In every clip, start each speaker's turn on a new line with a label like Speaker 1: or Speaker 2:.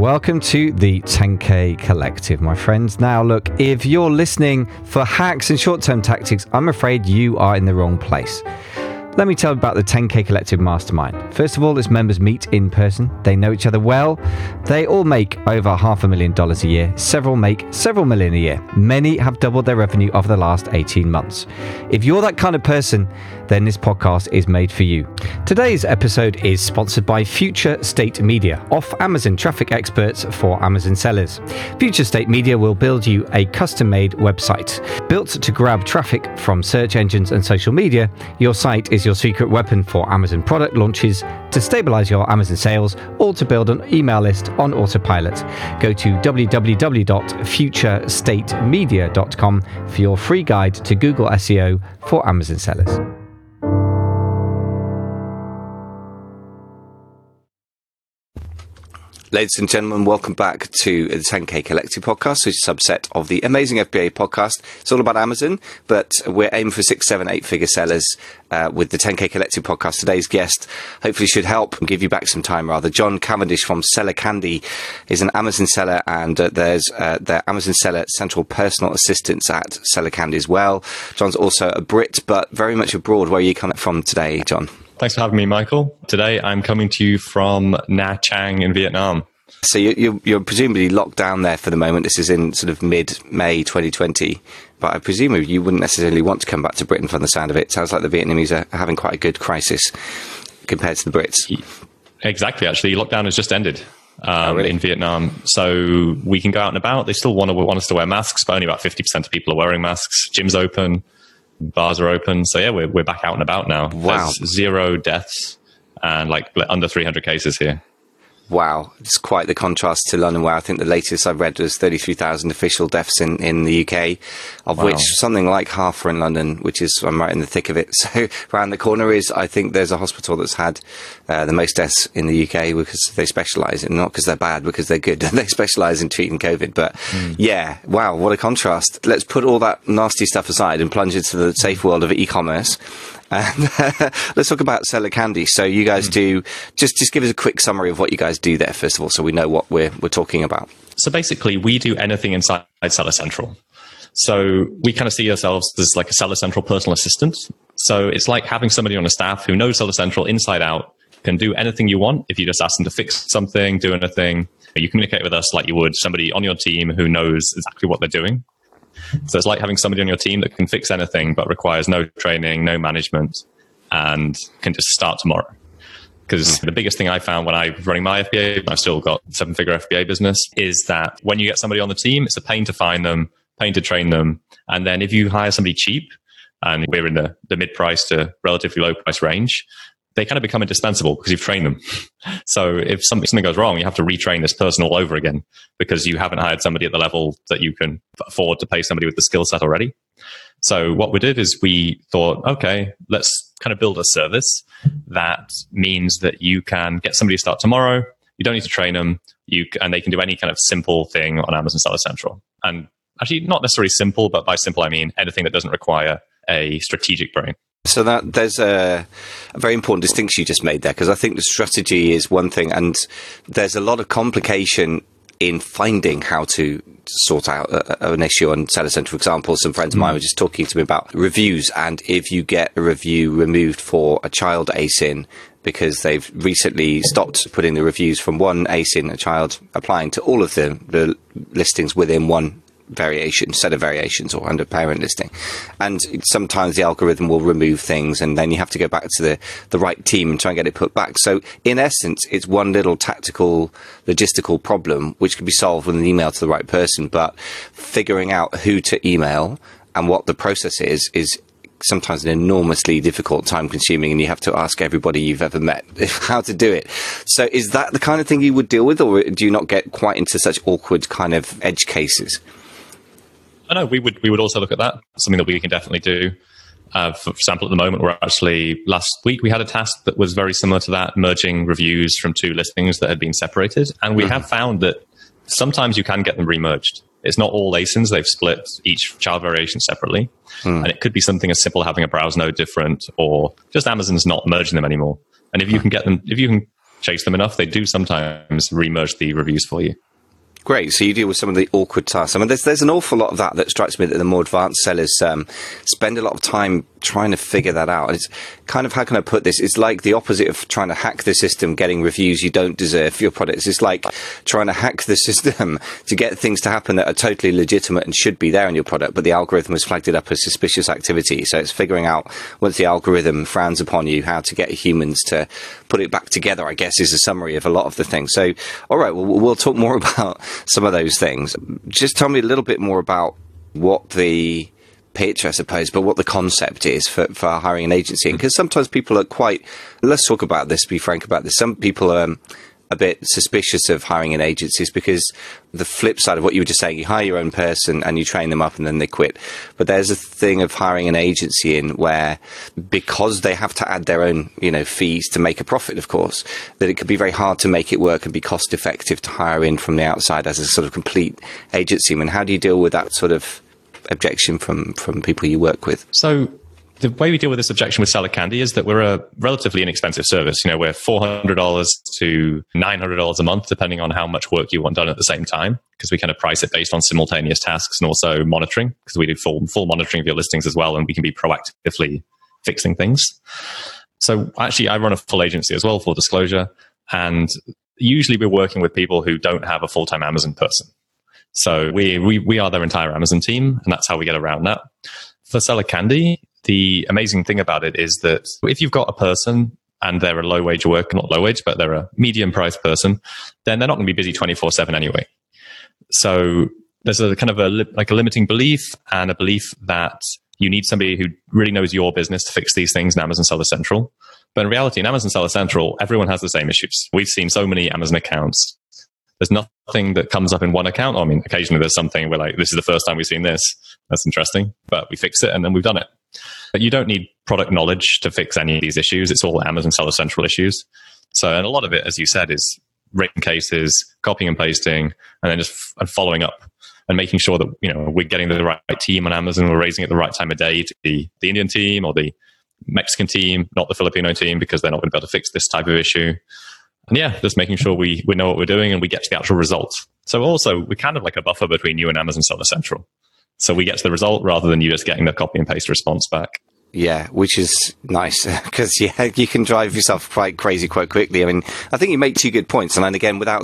Speaker 1: welcome to the 10K Collective, my friends. Now, look, if you're listening for hacks and short-term tactics, I'm afraid you are in the wrong place. Let me tell you about the 10K Collective Mastermind. First of all, its members meet in person. They know each other well. They all make over $500,000 a year. Several make several million a year. Many have doubled their revenue over the last 18 months. If you're that kind of person, then this podcast is made for you. Today's episode is sponsored by Future State Media, off Amazon traffic experts for Amazon sellers. Future State Media will build you a custom-made website. Built to grab traffic from search engines and social media, your site is your secret weapon for Amazon product launches, to stabilize your Amazon sales, or to build an email list on autopilot. Go to www.futurestatemedia.com for your free guide to Google SEO for Amazon sellers. Ladies and gentlemen, welcome back to the 10K Collective podcast, which is a subset of the Amazing FBA podcast. It's all about Amazon, but we're aiming for 6, 7, 8-figure sellers with the 10K Collective podcast. Today's guest hopefully should help and give you back some time, rather. John Cavendish from Seller Candy is an Amazon seller, and there's their Amazon Seller Central Personal Assistants at Seller Candy as well. John's also a Brit, but very much abroad. Where are you coming from today, John?
Speaker 2: Thanks for having me, Michael. Today, I'm coming to you from Nha Trang in Vietnam.
Speaker 1: So you're presumably locked down there for the moment. This is in sort of mid-May 2020. But I presume you wouldn't necessarily want to come back to Britain from the sound of it. Sounds like the Vietnamese are having quite a good crisis compared to the Brits.
Speaker 2: Exactly. Actually, lockdown has just ended
Speaker 1: really?
Speaker 2: in Vietnam. So we can go out and about. They still want us to wear masks, but only about 50% of people are wearing masks. Gyms open. Bars are open. So yeah, we're back out and about now.
Speaker 1: Wow.
Speaker 2: There's 0 deaths and like under 300 cases here.
Speaker 1: Wow. It's quite the contrast to London, where I think the latest I read was 33,000 official deaths in the UK, of which something like half are in London, which is, I'm right in the thick of it. So around the corner is, I think there's a hospital that's had the most deaths in the UK because they specialise in, not because they're bad, because they're good. They specialise in treating COVID. But yeah, wow, what a contrast. Let's put all that nasty stuff aside and plunge into the safe world of e-commerce. And let's talk about Seller Candy. So you guys do, just give us a quick summary of what you guys do there, first of all, so we know what we're talking about.
Speaker 2: So basically, we do anything inside Seller Central. So we kind of see ourselves as like a Seller Central personal assistant. So it's like having somebody on a staff who knows Seller Central inside out, can do anything you want. If you just ask them to fix something, do anything, you communicate with us like you would somebody on your team who knows exactly what they're doing. So it's like having somebody on your team that can fix anything but requires no training, no management, and can just start tomorrow. Because the biggest thing I found when I was running my FBA, I've still got 7-figure FBA business, is that when you get somebody on the team, it's a pain to find them, pain to train them. And then if you hire somebody cheap, and we're in the mid-price to relatively low price range, they kind of become indispensable because you've trained them. So if something goes wrong, you have to retrain this person all over again because you haven't hired somebody at the level that you can afford to pay somebody with the skill set already. So what we did is we thought, okay, let's kind of build a service that means that you can get somebody to start tomorrow. You don't need to train them. And they can do any kind of simple thing on Amazon Seller Central. And actually not necessarily simple, but by simple, I mean anything that doesn't require a strategic brain.
Speaker 1: So that there's a very important distinction you just made there, because I think the strategy is one thing, and there's a lot of complication in finding how to sort out an issue on Seller Central. For example, some friends of mine were just talking to me about reviews, and if you get a review removed for a child ASIN because they've recently stopped putting the reviews from one ASIN, a child, applying to all of the listings within one set of variations or under parent listing, and sometimes the algorithm will remove things, and then you have to go back to the right team and try and get it put back. So in essence, it's one little tactical logistical problem which can be solved with an email to the right person, but figuring out who to email and what the process is sometimes an enormously difficult, time consuming, and you have to ask everybody you've ever met how to do it. So is that the kind of thing you would deal with, or do you not get quite into such awkward kind of edge cases?
Speaker 2: I know we would also look at that. Something that we can definitely do. For example, at the moment, last week we had a task that was very similar to that, merging reviews from 2 listings that had been separated. And we have found that sometimes you can get them remerged. It's not all ASINs. They've split each child variation separately. And it could be something as simple as having a browse node different, or just Amazon's not merging them anymore. And if you can chase them enough, they do sometimes remerge the reviews for you.
Speaker 1: Great. So you deal with some of the awkward tasks. I mean, there's an awful lot of that strikes me that the more advanced sellers spend a lot of time trying to figure that out. It's kind of, how can I put this? It's like the opposite of trying to hack the system, getting reviews you don't deserve for your products. It's like trying to hack the system to get things to happen that are totally legitimate and should be there in your product, but the algorithm has flagged it up as suspicious activity. So it's figuring out, once the algorithm frowns upon you, how to get humans to put it back together, I guess, is a summary of a lot of the things. So, all right, well, we'll talk more about some of those things. Just tell me a little bit more about what the pitch, I suppose, but what the concept is for hiring an agency. Because sometimes people are quite, let's talk about this, be frank about this. Some people are a bit suspicious of hiring in agencies because the flip side of what you were just saying, you hire your own person and you train them up and then they quit. But there's a thing of hiring an agency in where, because they have to add their own, fees to make a profit, of course, that it could be very hard to make it work and be cost effective to hire in from the outside as a sort of complete agency. I mean, how do you deal with that sort of objection from people you work with?
Speaker 2: So the way we deal with this objection with Seller Candy is that we're a relatively inexpensive service. We're $400 to $900 a month, depending on how much work you want done at the same time, because we kind of price it based on simultaneous tasks and also monitoring, because we do full monitoring of your listings as well, and we can be proactively fixing things. So actually, I run a full agency as well, full disclosure, and usually we're working with people who don't have a full-time Amazon person. So we are their entire Amazon team, and that's how we get around that. For Seller Candy, the amazing thing about it is that if you've got a person and they're a low-wage worker, not low-wage, but they're a medium-priced person, then they're not going to be busy 24/7 anyway. So there's a kind of a limiting belief and a belief that you need somebody who really knows your business to fix these things in Amazon Seller Central. But in reality, in Amazon Seller Central, everyone has the same issues. We've seen so many Amazon accounts. There's nothing that comes up in one account. I mean, occasionally there's something we're like, this is the first time we've seen this. That's interesting. But we fix it and then we've done it. But you don't need product knowledge to fix any of these issues. It's all Amazon Seller Central issues. So, and a lot of it, as you said, is written cases, copying and pasting, and then just following up and making sure that, we're getting the right team on Amazon. We're raising at the right time of day to be the Indian team or the Mexican team, not the Filipino team, because they're not going to be able to fix this type of issue. And yeah, just making sure we know what we're doing and we get to the actual results. So also, we're kind of like a buffer between you and Amazon Seller Central. So we get to the result rather than you just getting the copy and paste response back.
Speaker 1: Yeah, which is nice because, you can drive yourself quite crazy quite quickly. I mean, I think you make two good points. And then again, without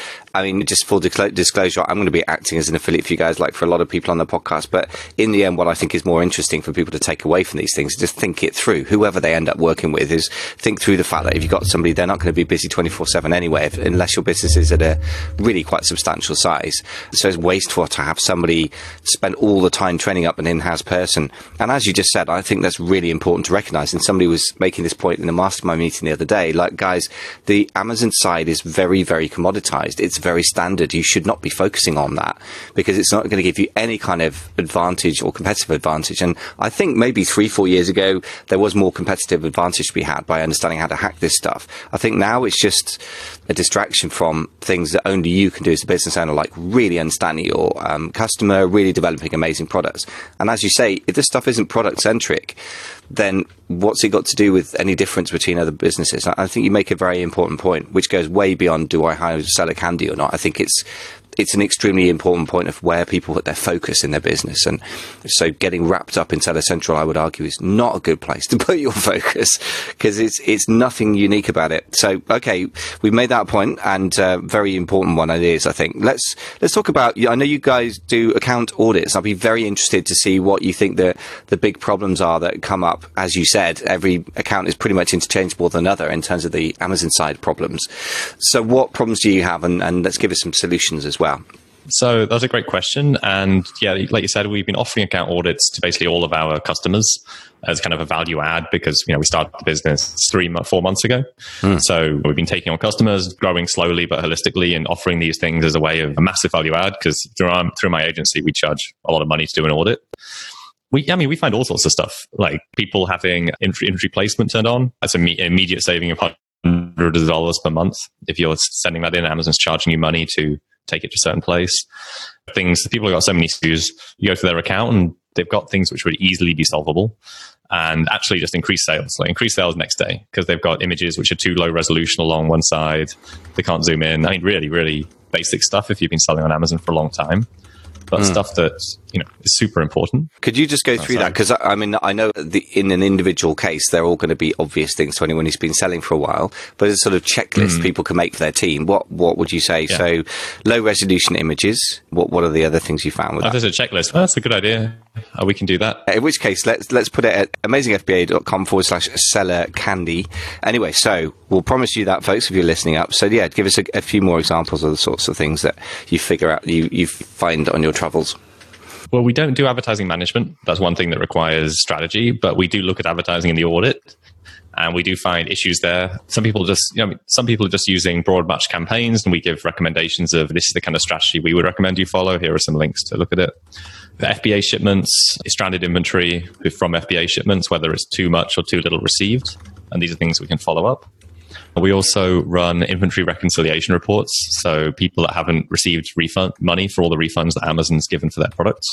Speaker 1: just full disclosure, I'm going to be acting as an affiliate for you guys, like for a lot of people on the podcast. But in the end, what I think is more interesting for people to take away from these things is just think it through. Whoever they end up working with is think through the fact that if you've got somebody, they're not going to be busy 24/7 anyway, unless your business is at a really quite substantial size. So it's wasteful to have somebody spend all the time training up an in-house person. And as you just said, I think that's really important to recognize. And somebody was making this point in a mastermind meeting the other day, like, guys, the Amazon side is very, very commoditized. It's very standard. You should not be focusing on that because it's not going to give you any kind of advantage or competitive advantage. And I think maybe 3-4 years ago, there was more competitive advantage to be had by understanding how to hack this stuff. I think now it's just a distraction from things that only you can do as a business owner, like really understanding your customer, really developing amazing products. And as you say, if this stuff isn't product centric, then what's it got to do with any difference between other businesses? I think you make a very important point, which goes way beyond do I hire Seller Candy or not. I think it's an extremely important point of where people put their focus in their business. And so getting wrapped up in Seller Central, I would argue, is not a good place to put your focus because it's nothing unique about it. So, okay, we've made that point, and very important one it is, I think. Let's talk about, I know you guys do account audits. I'll be very interested to see what you think the big problems are that come up. As you said, every account is pretty much interchangeable with another in terms of the Amazon side problems. So what problems do you have? And let's give us some solutions as well.
Speaker 2: So that's a great question. And yeah, like you said, we've been offering account audits to basically all of our customers as kind of a value add because, we started the business 3-4 months ago. So we've been taking on customers, growing slowly but holistically and offering these things as a way of a massive value add because through my agency, we charge a lot of money to do an audit. We find all sorts of stuff, like people having inventory placement turned on. That's an immediate saving of hundreds of dollars per month. If you're sending that in, Amazon's charging you money to take it to a certain place. People have got so many SKUs. You go to their account and they've got things which would easily be solvable and actually just increase sales, like increase sales next day, because they've got images which are too low resolution along one side. They can't zoom in. I mean, really, really basic stuff if you've been selling on Amazon for a long time. But stuff that, is super important.
Speaker 1: Could you just go through that? Because, I mean, I know in an individual case, they're all going to be obvious things to anyone who's been selling for a while. But as a sort of checklist people can make for their team, what would you say? Yeah. So, low-resolution images, what are the other things you found with that?
Speaker 2: There's a checklist. Well, that's a good idea. We can do that.
Speaker 1: In which case, let's put it at amazingfba.com/seller candy. Anyway, so we'll promise you that, folks, if you're listening up. So, yeah, give us a few more examples of the sorts of things that you figure out, you find on your travels.
Speaker 2: Well, we don't do advertising management. That's one thing that requires strategy, but we do look at advertising in the audit, and we do find issues there. Some people some people are just using broad match campaigns, and we give recommendations of this is the kind of strategy we would recommend you follow. Here are some links to look at it. The FBA shipments, stranded inventory from FBA shipments, whether it's too much or too little received, and these are things we can follow up. We also run inventory reconciliation reports, so people that haven't received refund money for all the refunds that Amazon's given for their products.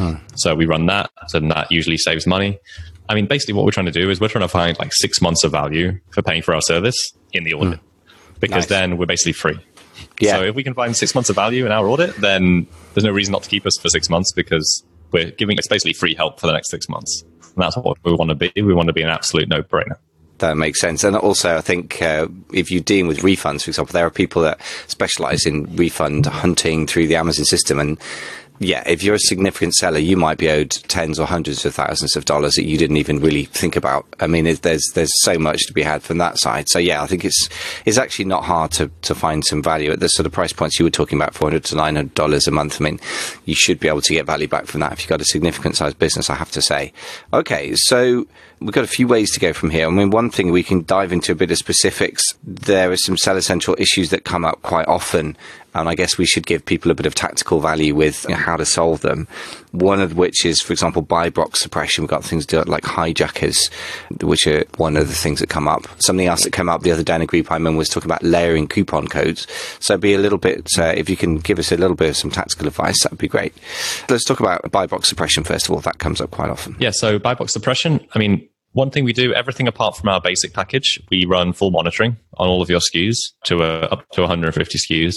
Speaker 2: So we run that, and that usually saves money. I mean, basically what we're trying to do is we're trying to find like 6 months of value for paying for our service in the audit, because then we're basically free. Yeah. So if we can find 6 months of value in our audit, then there's no reason not to keep us for 6 months, because it's basically free help for the next 6 months. And that's what we want to be. We want to be an absolute no-brainer.
Speaker 1: That makes sense. And also, I think if you're dealing with refunds, for example, there are people that specialize in refund hunting through the Amazon system. And yeah, if you're a significant seller, you might be owed tens or hundreds of thousands of dollars that you didn't even really think about. I mean, there's so much to be had from that side. So yeah, I think it's actually not hard to find some value at the sort of price points you were talking about, $400 to $900 a month. I mean, you should be able to get value back from that if you've got a significant sized business, I have to say. Okay, so we've got a few ways to go from here. I mean, one thing, we can dive into a bit of specifics. There are some Seller Central issues that come up quite often, and I guess we should give people a bit of tactical value with how to solve them. One of which is, for example, buy box suppression. We've got things to do like hijackers, which are one of the things that come up. Something else that came up the other day in a group I'm in was talking about layering coupon codes. So be a little bit, if you can give us a little bit of some tactical advice, that would be great. Let's talk about buy box suppression first of all. That comes up quite often.
Speaker 2: Yeah, so buy box suppression, I mean, one thing we do, everything apart from our basic package, we run full monitoring on all of your SKUs to up to 150 SKUs.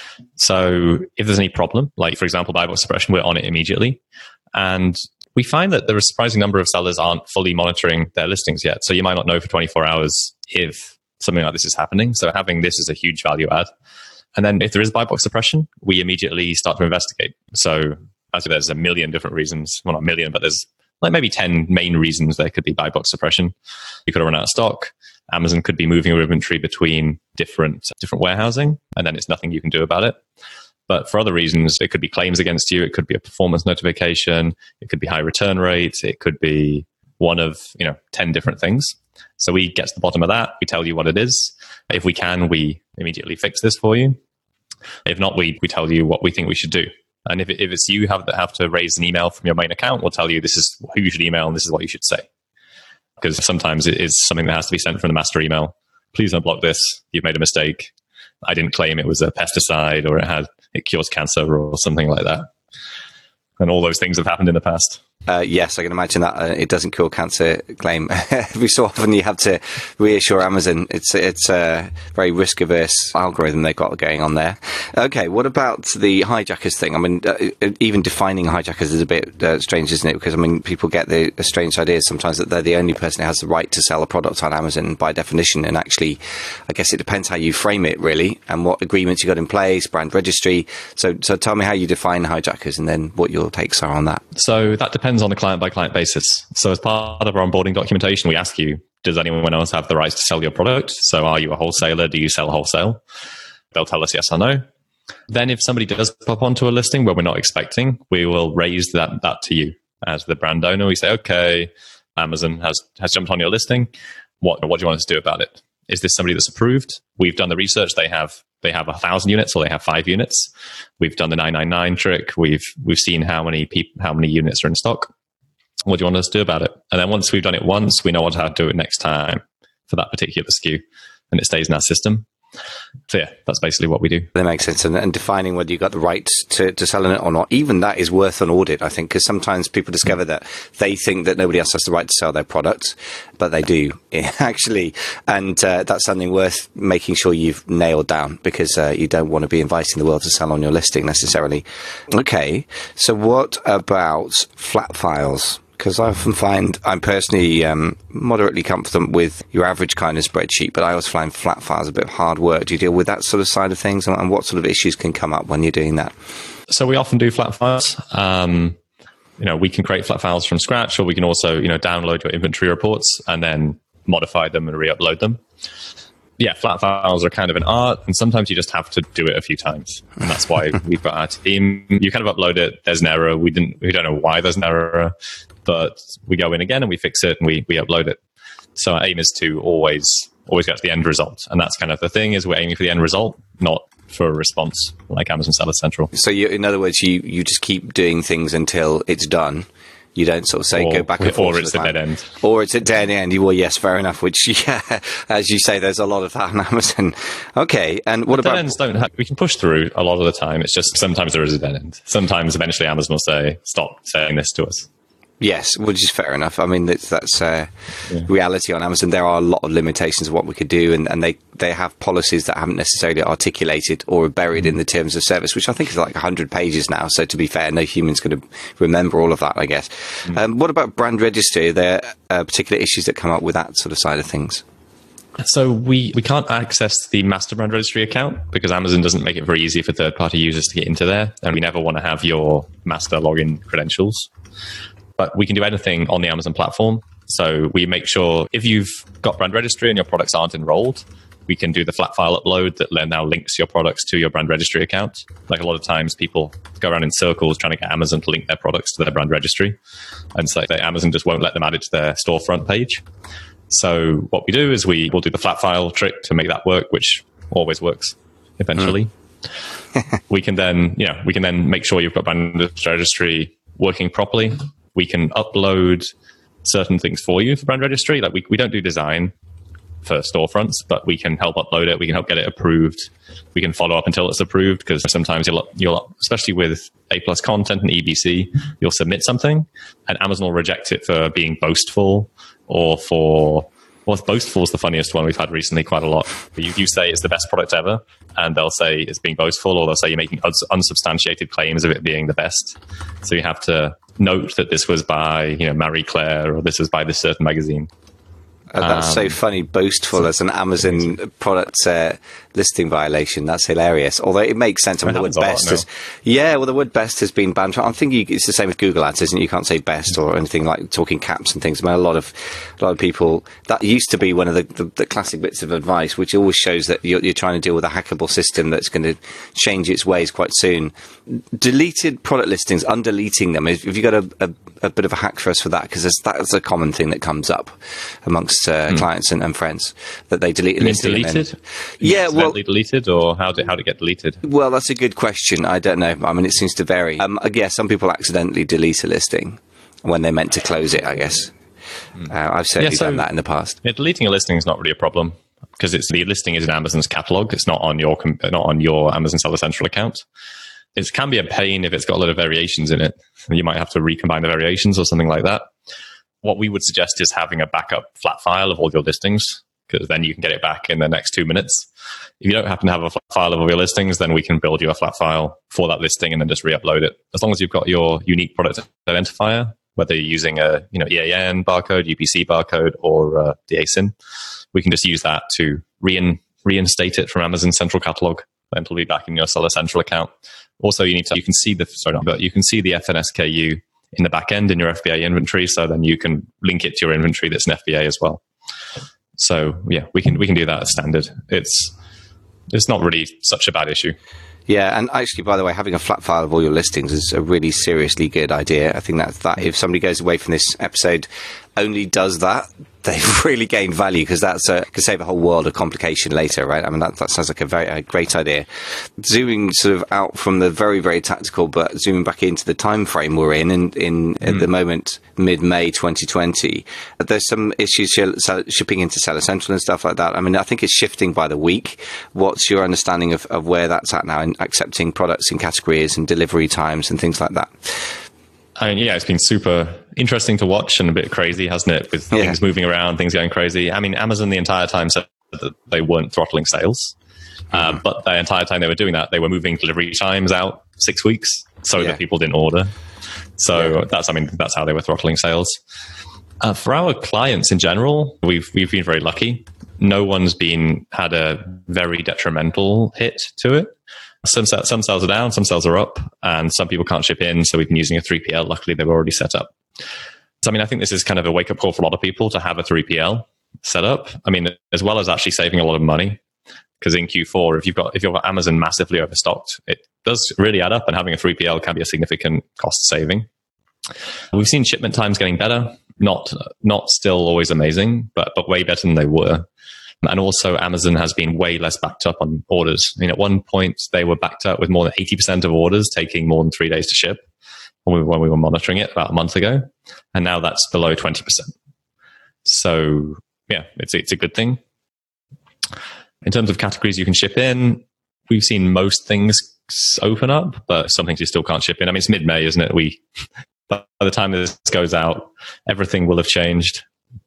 Speaker 2: So if there's any problem, like for example, buy box suppression, we're on it immediately. And we find that there are a surprising number of sellers aren't fully monitoring their listings yet. So you might not know for 24 hours if something like this is happening. So having this is a huge value add. And then if there is buy box suppression, we immediately start to investigate. So as there's a million different reasons, well, not a million, but there's like maybe 10 main reasons there could be buy box suppression. You could have run out of stock. Amazon could be moving your inventory between different warehousing, and then it's nothing you can do about it. But for other reasons, it could be claims against you. It could be a performance notification. It could be high return rate. It could be one of 10 different things. So we get to the bottom of that. We tell you what it is. If we can, we immediately fix this for you. If not, we tell you what we think we should do. And if it's you that have to raise an email from your main account, we'll tell you this is who you should email and this is what you should say. Because sometimes it is something that has to be sent from the master email. Please don't block this. You've made a mistake. I didn't claim it was a pesticide or it cures cancer or something like that. And all those things have happened in the past.
Speaker 1: Yes, I can imagine that it doesn't cure cancer claim. Every so often you have to reassure Amazon. It's a very risk-averse algorithm they've got going on there. Okay, what about the hijackers thing? I mean, even defining hijackers is a bit strange, isn't it? Because, I mean, people get the strange idea sometimes that they're the only person who has the right to sell a product on Amazon by definition. And actually, I guess it depends how you frame it, really, and what agreements you got in place, brand registry. So tell me how you define hijackers and then what your takes are on that.
Speaker 2: So that depends on a client-by-client basis. So as part of our onboarding documentation, we ask you, does anyone else have the rights to sell your product? So are you a wholesaler? Do you sell wholesale? They'll tell us yes or no. Then if somebody does pop onto a listing where we're not expecting, we will raise that to you as the brand owner. We say, okay, Amazon has jumped on your listing. What do you want us to do about it? Is this somebody that's approved? We've done the research. They have 1,000 units or they have 5 units. We've done the 999 trick. We've seen how many units are in stock. What do you want us to do about it? And then once we've done it once, we know how to do it next time for that particular SKU, and it stays in our system. So yeah, that's basically what we do.
Speaker 1: That makes sense. And defining whether you got the right to sell on it or not, even that is worth an audit, I think, because sometimes people discover that they think that nobody else has the right to sell their products, but they do actually. And that's something worth making sure you've nailed down, because you don't want to be inviting the world to sell on your listing necessarily. Okay. So what about flat files? Because I often find I'm personally moderately confident with your average kind of spreadsheet, but I always find flat files a bit of hard work. Do you deal with that sort of side of things, and what sort of issues can come up when you're doing that?
Speaker 2: So we often do flat files. We can create flat files from scratch, or we can also, download your inventory reports and then modify them and re-upload them. Yeah, flat files are kind of an art, and sometimes you just have to do it a few times, and that's why we've got our team. You kind of upload it. There's an error. We don't know why there's an error, but we go in again and we fix it and we upload it. So our aim is to always get to the end result, and that's kind of the thing, is we're aiming for the end result, not for a response like Amazon Seller Central.
Speaker 1: So in other words, you just keep doing things until it's done. You don't sort of say go back and forth.
Speaker 2: Or it's a dead end.
Speaker 1: Or it's a dead end. Well, yes, fair enough. Which, yeah, as you say, there's a lot of that on Amazon. Okay, and what about...
Speaker 2: Dead ends we can push through a lot of the time. It's just sometimes there is a dead end. Sometimes eventually Amazon will say, stop saying this to us.
Speaker 1: Yes, which is fair enough. I mean, that's reality on Amazon. There are a lot of limitations of what we could do, and they have policies that haven't necessarily articulated or are buried in the terms of service, which I think is like 100 pages now. So to be fair, no human's going to remember all of that, I guess. What about brand registry? Are there particular issues that come up with that sort of side of things?
Speaker 2: So we can't access the master brand registry account because Amazon doesn't make it very easy for third-party users to get into there, and we never want to have your master login credentials. But we can do anything on the Amazon platform. So we make sure if you've got brand registry and your products aren't enrolled, we can do the flat file upload that now links your products to your brand registry account. Like a lot of times people go around in circles trying to get Amazon to link their products to their brand registry. And so Amazon just won't let them add it to their storefront page. So what we do is we'll do the flat file trick to make that work, which always works eventually. We can then make sure you've got brand registry working properly. We can upload certain things for you for brand registry. Like we don't do design for storefronts, but we can help upload it. We can help get it approved. We can follow up until it's approved, because sometimes you'll especially with A+ content and EBC, you'll submit something and Amazon will reject it for being boastful or for... Well, boastful is the funniest one we've had recently quite a lot. You say it's the best product ever, and they'll say it's being boastful, or they'll say you're making unsubstantiated claims of it being the best. So you have to note that this was by Marie Claire, or this was by this certain magazine.
Speaker 1: That's so funny. Boastful as an Amazon product listing violation. That's hilarious. Although it makes sense. I mean, the word best the word best has been banned. I think it's the same with Google Ads, isn't it? You can't say best or anything like talking caps and things. I mean, a lot of people, that used to be one of the classic bits of advice, which always shows that you're trying to deal with a hackable system that's going to change its ways quite soon. Deleted product listings, undeleting them. Have you got a bit of a hack for us for that? Because that's a common thing that comes up amongst clients and friends, that they delete a listing.
Speaker 2: Deleted?
Speaker 1: Yeah, well,
Speaker 2: deleted, or how did it get deleted?
Speaker 1: Well, that's a good question. I don't know. I mean, it seems to vary. Some people accidentally delete a listing when they meant to close it, I guess. I've certainly done that in the past.
Speaker 2: Yeah, deleting a listing is not really a problem, because the listing is in Amazon's catalog. It's not on your Amazon Seller Central account. It can be a pain if it's got a lot of variations in it. You might have to recombine the variations or something like that. What we would suggest is having a backup flat file of all your listings, because then you can get it back in the next 2 minutes. If you don't happen to have a flat file of all your listings, then we can build you a flat file for that listing and then just re-upload it. As long as you've got your unique product identifier, whether you're using a EAN barcode, UPC barcode, or the ASIN, we can just use that to reinstate it from Amazon Central Catalog. Then it'll be back in your Seller Central account. Also, you can see the FNSKU in the back end in your FBA inventory, so then you can link it to your inventory that's an FBA as well. So yeah, we can do that as standard. It's not really such a bad issue.
Speaker 1: Yeah, and actually, by the way, having a flat file of all your listings is a really seriously good idea. I think that if somebody goes away from this episode only does that, they've really gained value, because that's could save a whole world of complication later, right? I mean, that sounds like a great idea. Zooming sort of out from the very, very tactical, but zooming back into the time frame we're in at the moment, mid-May 2020, there's some issues shipping into Seller Central and stuff like that. I mean, I think it's shifting by the week. What's your understanding of where that's at now in accepting products in categories and delivery times and things like that?
Speaker 2: I mean, yeah, it's been super interesting to watch and a bit crazy, hasn't it? With things moving around, things going crazy. I mean, Amazon the entire time said that they weren't throttling sales. But the entire time they were doing that, they were moving delivery times out 6 weeks so that people didn't order. So that's how they were throttling sales. For our clients in general, we've been very lucky. No one's had a very detrimental hit to it. Some sales are down, some sales are up, and some people can't ship in, so we've been using a 3PL. Luckily, they were already set up. So, I mean, I think this is kind of a wake-up call for a lot of people to have a 3PL set up. I mean, as well as actually saving a lot of money, because in Q4, if you've got Amazon massively overstocked, it does really add up, and having a 3PL can be a significant cost saving. We've seen shipment times getting better, not still always amazing, but way better than they were. And also, Amazon has been way less backed up on orders. I mean, at one point, they were backed up with more than 80% of orders taking more than 3 days to ship when we were monitoring it about a month ago. And now that's below 20%. So, yeah, it's a good thing. In terms of categories you can ship in, we've seen most things open up, but some things you still can't ship in. I mean, it's mid-May, isn't it? By the time this goes out, everything will have changed.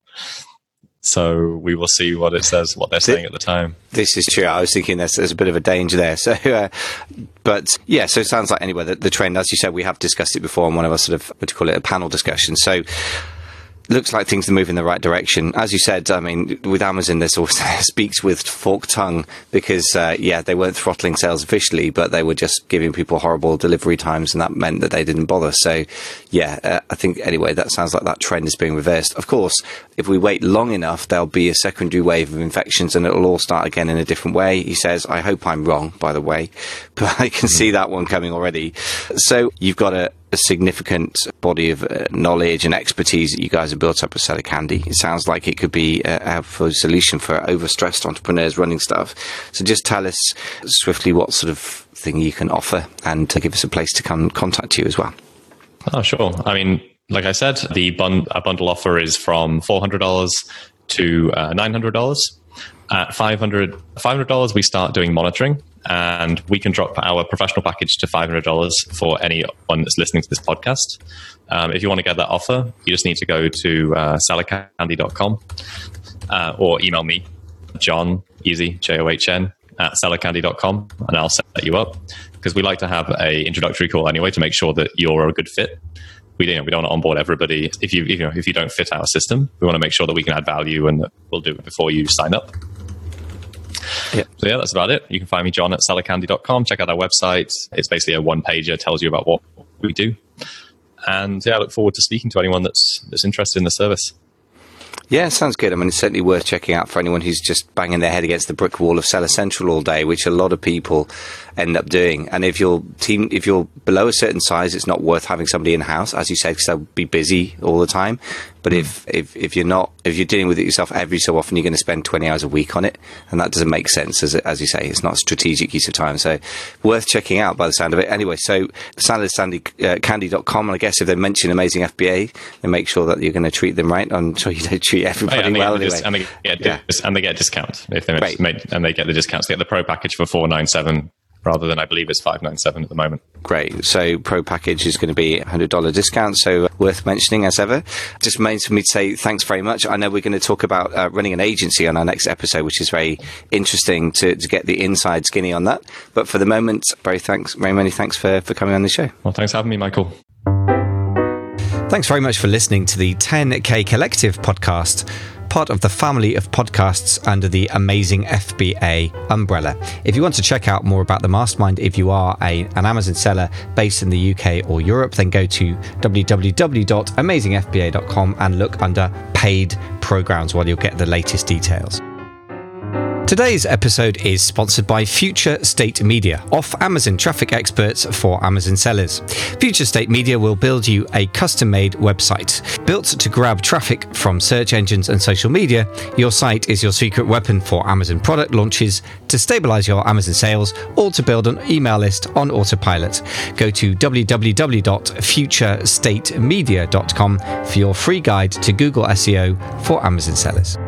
Speaker 2: So we will see what they're saying at the time. This
Speaker 1: is true. I was thinking there's a bit of a danger there. So, but yeah, so it sounds like anyway, the trend, as you said, we have discussed it before in one of our sort of, what do you call it, a panel discussion. So looks like things are moving in the right direction. As you said, I mean, with Amazon, this also speaks with forked tongue because, they weren't throttling sales officially, but they were just giving people horrible delivery times, and that meant that they didn't bother. So, I think, anyway, that sounds like that trend is being reversed. Of course, if we wait long enough, there'll be a secondary wave of infections, and it'll all start again in a different way. He says, I hope I'm wrong, by the way, but I can see that one coming already. So you've got a significant body of knowledge and expertise that you guys have built up at Seller Candy. It sounds like it could be a helpful solution for overstressed entrepreneurs running stuff. So just tell us swiftly what sort of thing you can offer, and to give us a place to come contact you as well.
Speaker 2: Oh, sure. I mean, like I said, our bundle offer is from $400 to $900. At $500, we start doing monitoring, and we can drop our professional package to $500 for anyone that's listening to this podcast. If you want to get that offer, you just need to go to sellercandy.com or email me, John, easy, John, at sellercandy.com, and I'll set you up, because we like to have a introductory call anyway to make sure that you're a good fit. We don't want to onboard everybody if you don't fit our system. We want to make sure that we can add value, and that we'll do it before you sign up. Yep. So that's about it. You can find me, John, at sellercandy.com. Check out our website. It's basically a one-pager, tells you about what we do. And I look forward to speaking to anyone that's interested in the service.
Speaker 1: Yeah, sounds good. I mean, it's certainly worth checking out for anyone who's just banging their head against the brick wall of Seller Central all day, which a lot of people end up doing. And if you're below a certain size, it's not worth having somebody in house, as you said, because they'll be busy all the time. But if you're dealing with it yourself every so often, you're going to spend 20 hours a week on it, and that doesn't make sense, as you say. It's not a strategic use of time, so worth checking out by the sound of it. Anyway, so sellercandy.com, and I guess if they mention Amazing FBA, they make sure that you're going to treat them right. I'm sure you don't treat everybody well anyway.
Speaker 2: And they get discount if they and they get the discounts. They get the Pro package for $497 rather than, I believe, it's $597 at the moment.
Speaker 1: Great. So Pro package is going to be $100 discount, so worth mentioning as ever. Just remains for me to say thanks very much. I know we're going to talk about running an agency on our next episode, which is very interesting to get the inside skinny on that. But for the moment, very many thanks for coming on the show.
Speaker 2: Well, thanks for having me, Michael.
Speaker 3: Thanks very much for listening to the 10K Collective podcast, part of the family of podcasts under the Amazing FBA umbrella. If you want to check out more about the mastermind, if you are an Amazon seller based in the UK or Europe, then go to www.amazingfba.com and look under paid programs, where you'll get the latest details. Today's episode is sponsored by Future State Media, off Amazon traffic experts for Amazon sellers. Future State Media will build you a custom-made website. Built to grab traffic from search engines and social media, your site is your secret weapon for Amazon product launches, to stabilize your Amazon sales, or to build an email list on autopilot. Go to www.futurestatemedia.com for your free guide to Google SEO for Amazon sellers.